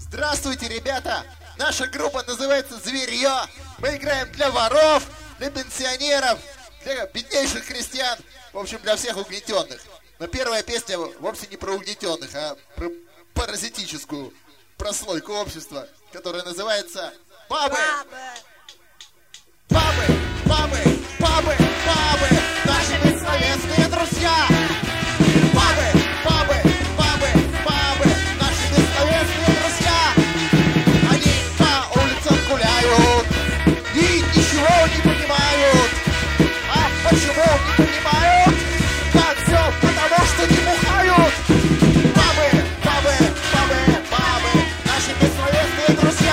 Здравствуйте, ребята! Наша группа называется «Зверье». Мы играем для воров, для пенсионеров, для беднейших крестьян, в общем, для всех угнетенных. Но первая песня вовсе не про угнетенных, а про паразитическую прослойку общества, которая называется «Бабы». Бабы, бабы, бабы, бабы, наши бессловесные друзья. Бабы, бабы, бабы, бабы, наши бессловесные друзья. Они по улицам гуляют и ничего не понимают. А почему не понимают? Да все потому, что не бухают. Бабы, бабы, бабы, бабы, наши бессловесные друзья.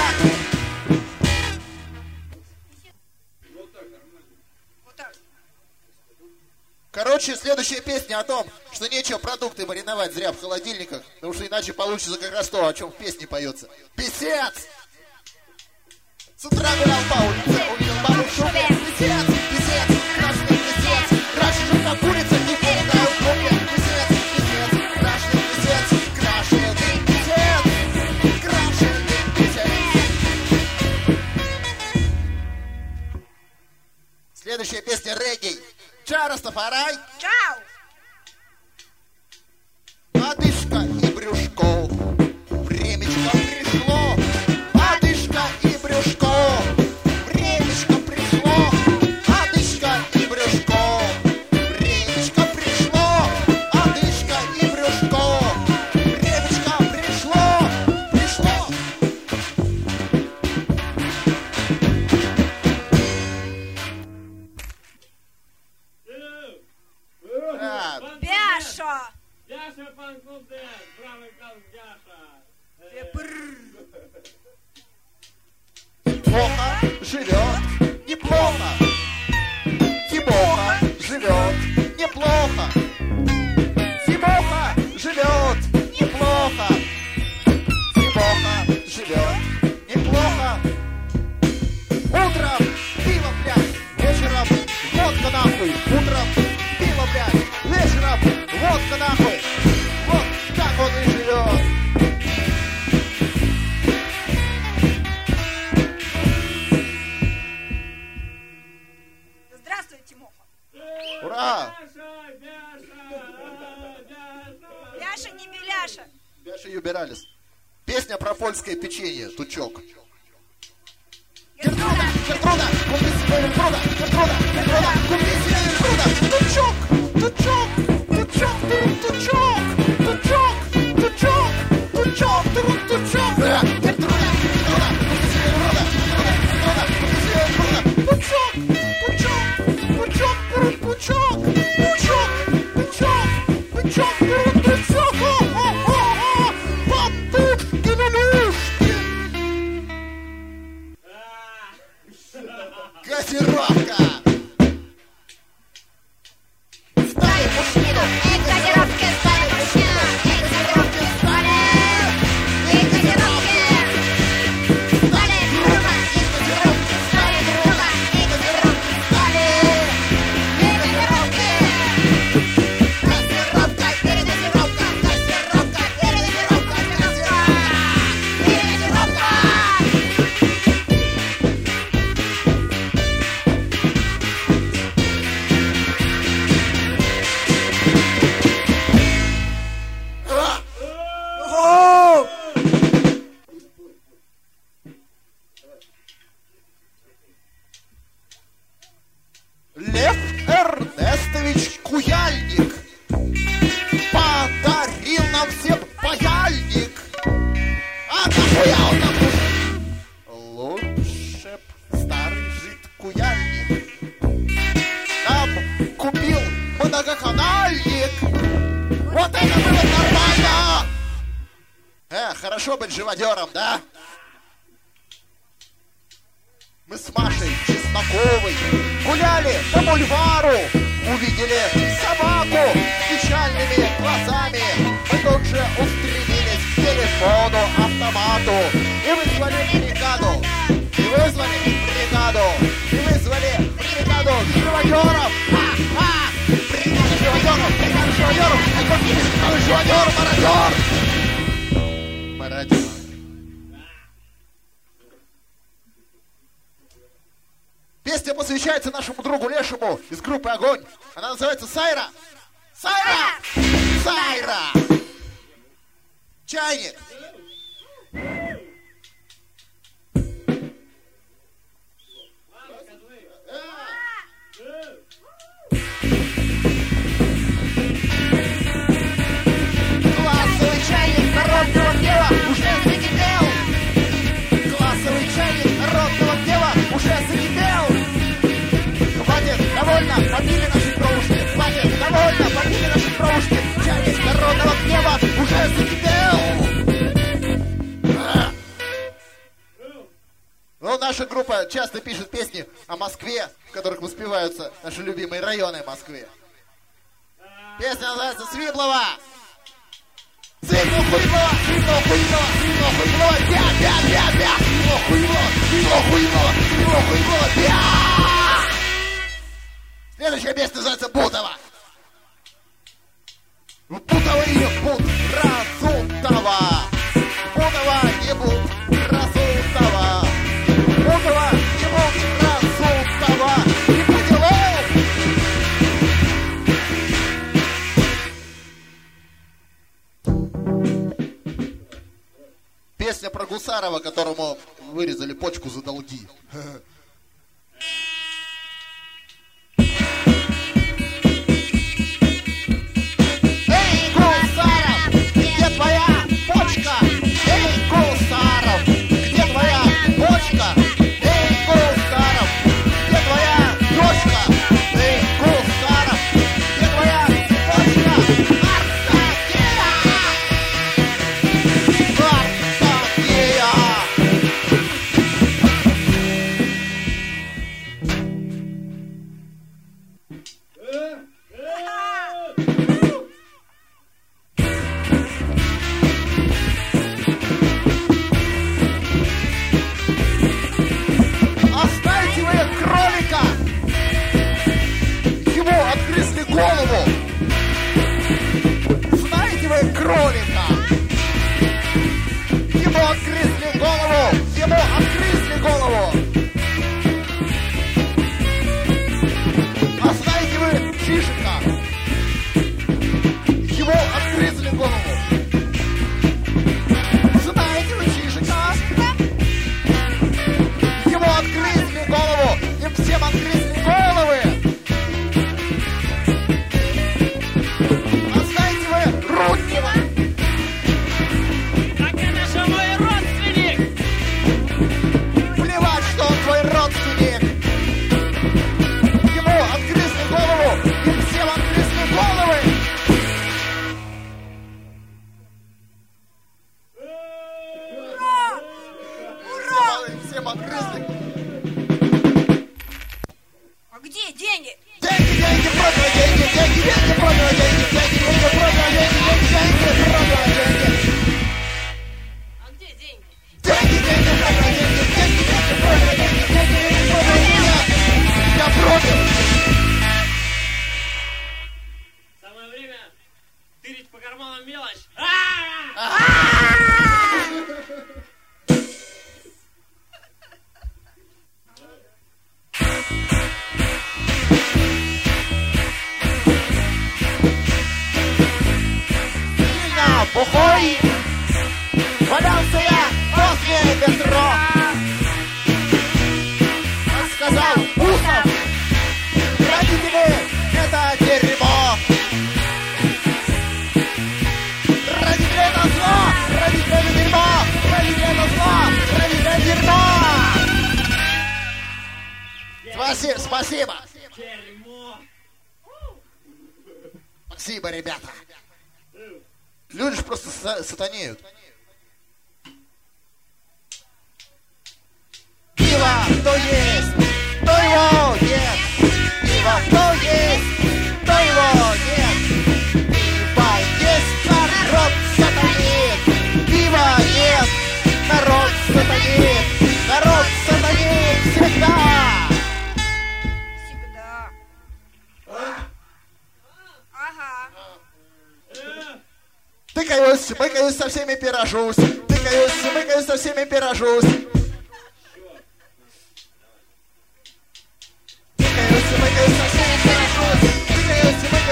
Короче, следующая песня о том, что нечего продукты мариновать зря в холодильниках, потому что иначе получится как раз то, о чем в песне поется. Писец! С утра гулял по улице, увидел бабу в шубе. Писец, писец, крашеный писец, крашеный как курица, не передаю в группе. Писец, писец, крашеный писец, крашеный писец, крашеный писец. Следующая песня регги. Чао, Растафарай! Чао! Одышка и брюшко, времечко пришло. Одышка и брюшко, времечко пришло. Одышка и брюшко, времечко пришло. Одышка и брюшко, времечко пришло. Пришло. Бяша! Бяша, пан Клубден! Бравый кал Бяша! Тимоха живет неплохо. Тимоха живет неплохо. Тимоха живет неплохо. Тимоха живет неплохо. Утром пиво, блядь, вечером водка нахуй. Утром пиво, блядь, вечером водка нахуй. Вот так он и живет. Здравствуй, Тимоха. Ура! Бяша, Бяша! Бяша! Бяша, не беляша. Бяша и убирались. Песня про польское печенье, тучок. Гертруда! Гертруда, купи себе Гертруда, Гертруда, Гертруда, купи себе Гертруда. Тучок, тучок, тучок, тучок, тучок, тучок, тучок, тучок. Гертруда, Гертруда, купи себе Гертруда, Гертруда, купи себе Гертруда. Тучок, тучок, тучок, тучок, тучок, тучок, тучок, тучок. Бабушки лелюшки. Газировка! Стали мужчину! Эй, газировки, стали мужчина! Эй, газировки, стали! Эй, газировки! Стали друга! Эй, газировки, стали друга! Эй, газировки, стали! Эй, газировки! Газировка, перегазировка! Газировка, перегазировка! Газировка! Перегазировка! Лев Эрнестович Куяльник подарил нам всем паяльник. А нахуя он нам нужен? Лучше б старый жид Куяльник нам купил многоканальник. Вот это было нормально! Хорошо быть живодером, да? Мы с Машей Чесноковой гуляли по бульвару, увидели собаку с печальными глазами. Мы тут же устремились к телефону, автомату и вызвали бригаду. И вызвали бригаду. И вызвали бригаду живодеров. Бригада живодеров, бригада живодеров. Какой живодер, мародер. Мародер. Песня посвящается нашему другу Лешему из группы «Огонь». Она называется «Сайра». Сайра! Сайра! Чайник! Классовый чайник народного гнева уже закипел. Классовый чайник народного гнева уже закипел. Хватит, довольно, побили наши кровушки. Хватит, довольно, побили наши кровушки. Чайник народного гнева уже закипел. Ну, наша группа часто пишет песни о Москве, в которых воспеваются наши любимые районы Москвы. Песня называется «Свидлова». Свидлова, хуйлова, свидлова, хуйлова, свидлова, хуйлова, бя, бя, бя, бя, свидлова, хуйлова, свидлова, хуйлова, свидлова, хуйлова, бя. Следующая песня называется «Бутова». Бутова и Бут Разутова. Бутова и Бут Разутова. Бутова и Бут Разутова. И по делам. Песня про Гусарова, которому вырезали почку за долги. Эй, Гусаров, где твоя почка? Эй, Гусаров, где твоя почка? Эй, Гусаров, где твоя дочка? Эй, Гусаров, где твоя почка? Артакия! Оставьте вы кролика! Ему отгрызли голову! Знаете вы кролика? Ему отгрызли голову! Ему отгрызли голову! А знаете вы Чижика? Ему отгрызли голову! Знаете вы Чижика? Ему отгрызли голову! Им всем отгрызли головы! А знаете вы Руднева? Так это же мой родственник! Плевать, что он твой родственник! Ему отгрызли голову! Им всем отгрызли головы! Всем отгрызли! А где деньги? Деньги, деньги, продано, деньги, деньги, деньги, продано, деньги, деньги, деньги, продано, деньги, деньги, деньги, продано, деньги. А где деньги? Деньги, деньги, продано, деньги, деньги, деньги, продано, деньги, деньги, деньги, продано, деньги. Я против. Самое время тырить по карманам мелочь. Сильно бухой валялся я возле метро. Как сказал Усов, родители — это дерьмо. Родители — это зло, родители — это дерьмо, родители — это зло, родители — это дерьмо. Спасибо, спасибо. Дерьмо! Спасибо, ребята. Люди же просто сатанеют. Пиво, кто есть, кто его нет. Пиво, кто есть, кто его нет. Пиво есть, народ сатанит. Пиво нет, народ сатанит. Народ сатанит всегда. Всегда. Ага. Тыкаюсь, мыкаюсь, со всеми пирожусь. Тыкаюсь, мыкаюсь, со всеми пирожусь.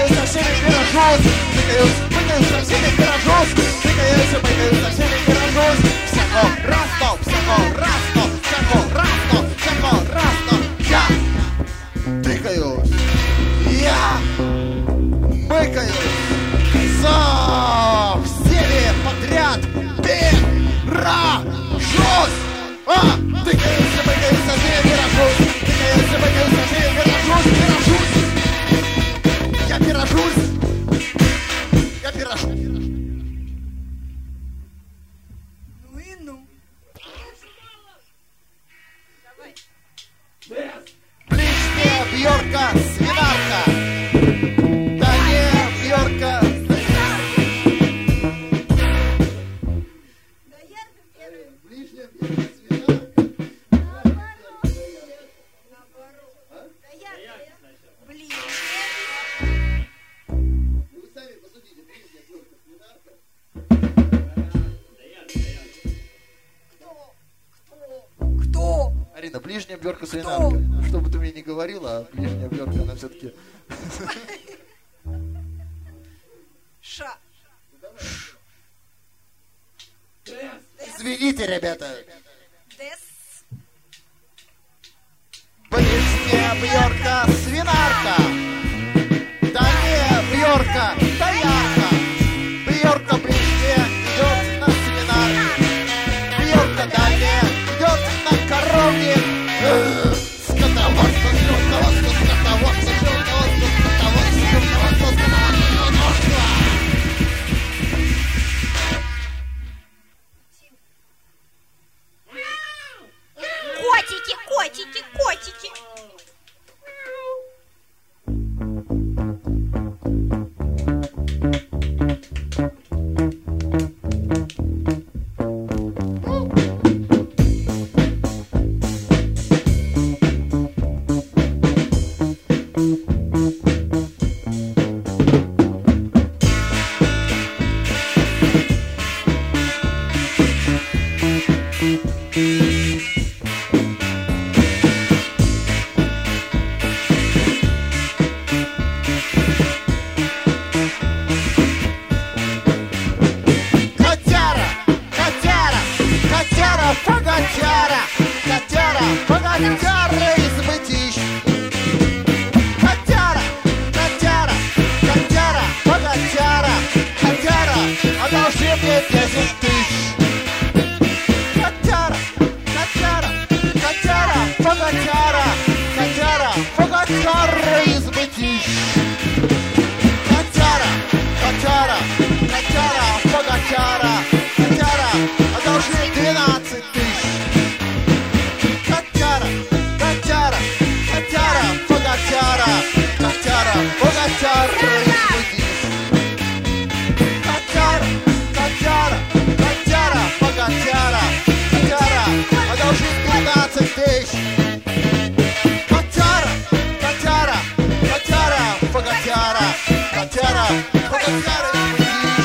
Тыкаюсь со всеми, пирожусь. Тыкаюсь со всеми, пирожусь. Тыкаюсь со всеми, пирожусь. Всяко разно, всяко разно, всяко разно, всяко разно. Я тыкаюсь. Я мыкаюсь. За всеми подряд пирожусь. Тыкаюсь, мыкаюсь со всеми, пирожусь. Тыкаюсь, мыкаюсь со всеми, пирожусь. Пирожусь. Я пирожусь. Я пирожусь. Ну и ну. Давай. Ближняя Бьорка, свинарка. Да не Бьорка. Доярка первая. Ближняя Бьорка, свинарка. Наоборот. Доярка. Блин. Вы сами посудите, ближняя Бьорка, свинарка. Кто? Арина, ближняя Бьорка, свинарка. Что бы ты мне ни говорила, а ближняя Бьорка, она все-таки... Ша. Извините, ребята. Дес. Ближняя Бьорка, свинарка. Да не Бьорка, доярка. Бьорка ближняя идет на свинарке. Бьорка далее идет на коровник. Скотоводство, животноводство, скотоводство, животноводство, скотоводство, животноводство, скотоводство. Котики, котики, котики. Котяра, котяра, котяра, поготяра, котяра, поготяра из мытищ. Котяра, котяра, котяра, поготяра, котяра, одолжи мне 10 тысяч. Котяра, котяра, котяра, поготяра, котяра, поготяра из мытищ. Котяра, котяра, котяра, поготяра, котяра, одолжи 12 тысяч. Котяра, котяра, котяра, поготяра, котяра, поготяра из мытищ. Котяра, котяра, котяра, поготяра, котяра, одолжи 15 тысяч. Котяра, котяра, котяра, поготяра, котяра, поготяра из мытищ.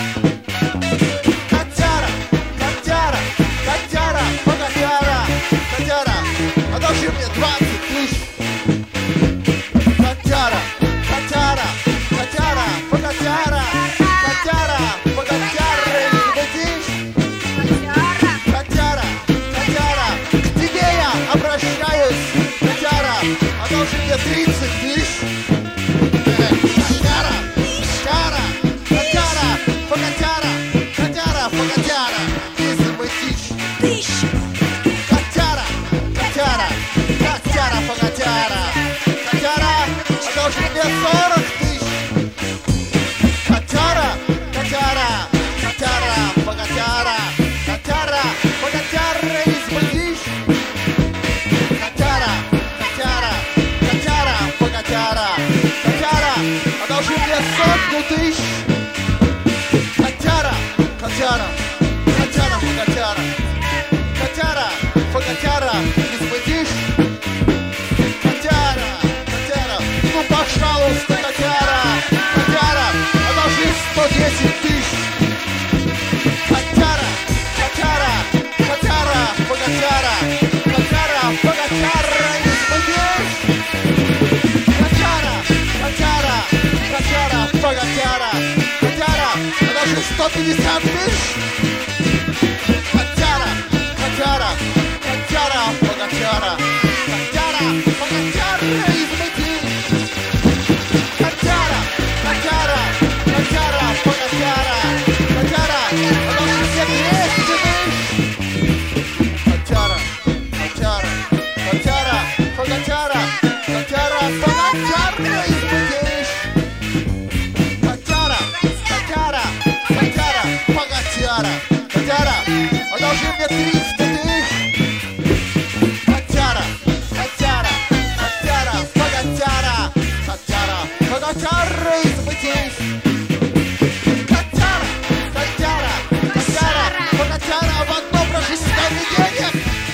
Котяра, котяра, котяра, поготяра, котяра, одолжи мне 20 тысяч. Котяра, котяра, котяра, поготяра, котяра, поготяра из мытищ. Котяра, котяра, к тебе я обращаюсь. Котяра, одолжи мне 30 тысяч. Котяра, котяра, котяра, поготяра, котяра, поготяра из мытищ. Тысяча. Котяра, котяра, котяра, поготяра, котяра, одолжи мне 40 тысяч. Котяра, котяра, котяра, поготяра, котяра, поготяра из мытищ. Котяра, котяра, котяра, поготяра, котяра, одолжи мне 100 тысяч. Котяра, котяра, котяра, поготяра, котяра, поготяра из мытищ. Котяра, котяра, ну пожалуйста, котяра, котяра, одолжи 110 тысяч. Котяра, котяра, котяра, поготяра, котяра, поготяра из мытищ. Котяра, котяра, котяра. даже 150 тысяч. Котяра, котяра, котяра, богатяра, котяра, богатяра из Быти. Котяра, котяра, котяра, богатяра, котяра, она уже все 200 тысяч. Котяра, котяра, котяра, богатяра, котяра, богатяра из Быти. Котяра, котяра, котяра, богатяра, котяра, она уже мне 300 тысяч. Котяра, котяра, котяра, богатяра, котяра, богатяра из Быти. Котяра, котяра, котяра, богатяра в одном проживании денег.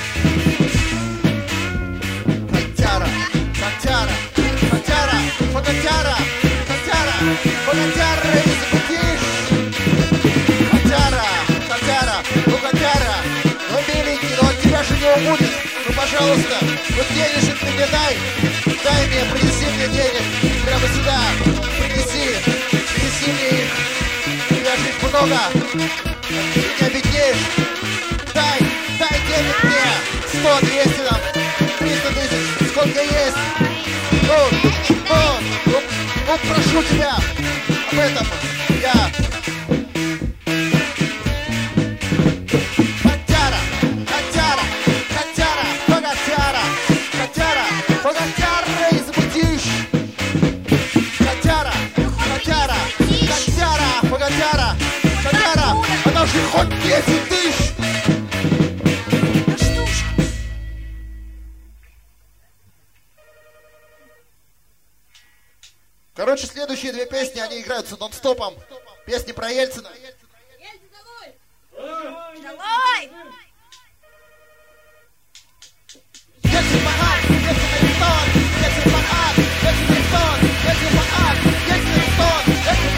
Котяра, котяра, котяра, богатяра, котяра, богатяра из Быти. Котяра, котяра, ну котяра, ну миленький, но от тебя же не убудет. Ну пожалуйста, вот денежек ты мне дай мне, принеси мне денег, прямо сюда, принеси мне их. У тебя же их много, ты не обеднеешь. Дай денег мне, 100, 200 там, 300 тысяч, сколько есть. Ну, прошу тебя, об этом я... Котяра, котяра, котяра, богатяра, котяра, богатяра из Бытиш. Котяра, котяра, котяра, богатяра, котяра, она же хоть 10 тысяч. Короче, следующие две песни, они играются нон-стопом. Песни про Ельцина. Давай! Ельцин богат, Ельцин арестован, Ельцин богат, Ельцин арестован, Ельцин богат, Ельцин арестован, Ельцин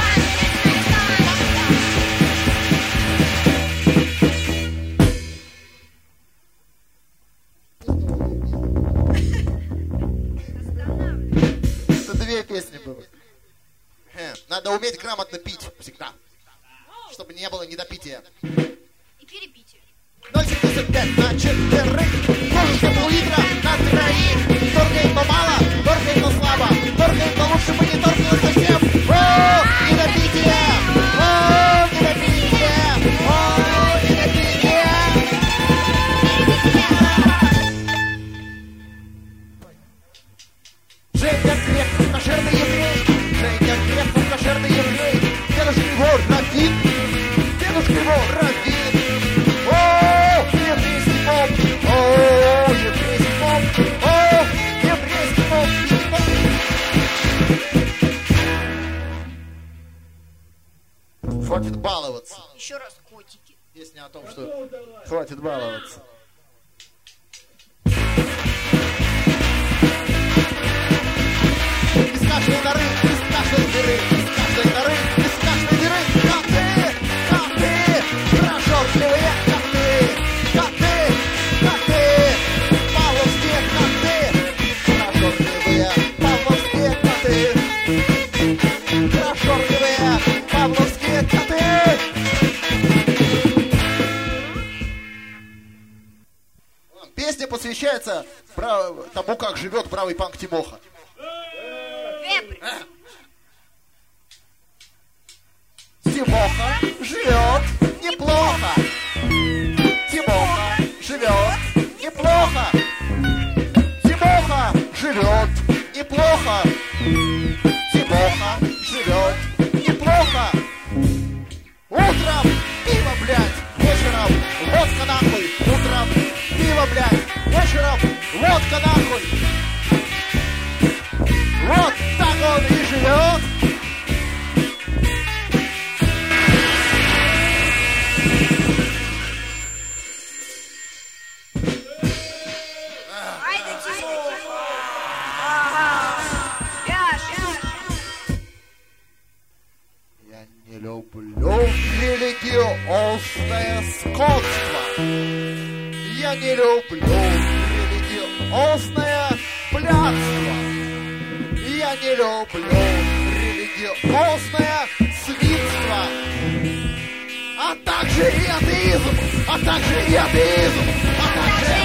богат. Это две песни было. Надо уметь грамотно пить всегда, чтобы не было недопития. И перепитие. 0,75 на четверых, можешь пол-литра на троих. Торгает мало, торгает слабо, торгает лучше бы не торгает совсем. О, недопитие! О, недопитие! О, недопитие! Женя Крепков, кошерный еврей. Женя Крепков, кошерный еврей. Дедушка его раввин. Дедушка его раввин. О, еврейский поп. О, еврейский поп. О, еврейский поп. Хватит баловаться. Еще раз котики. Песня о том, что хватит баловаться. Из каждой норы, из каждой дыры, из каждой норы, из каждой дыры коты, коты, прожорливые коты, коты, коты, павловские коты, прожорливые павловские коты, прожорливые павловские коты. Песня посвящается тому, как живет бравый панк Тимоха. Тимоха живет неплохо. Тимоха живет неплохо. Тимоха живет неплохо. Тимоха живет неплохо. Утром пиво, блядь, вечером водка нахуй. Утром пиво, блядь, вечером водка нахуй. Вот так он и живет. Ай да Тимоха! Ага! Пяш! Я не люблю религиозное скотство. Я не люблю религиозное блядство. Я не люблю религиозное свинство. также и атеизм, а также и атеизм, а также...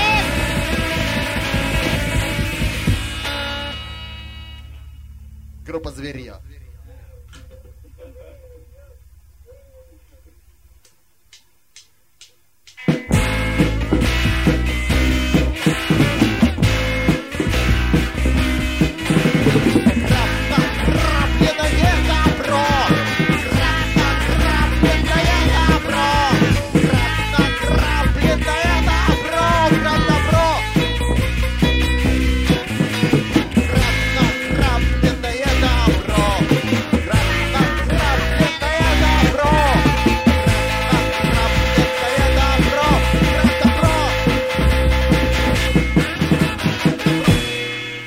Группа «Зверья».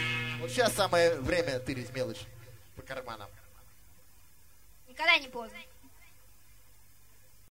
Сейчас самое время тырить мелочь по карманам. Никогда не поздно.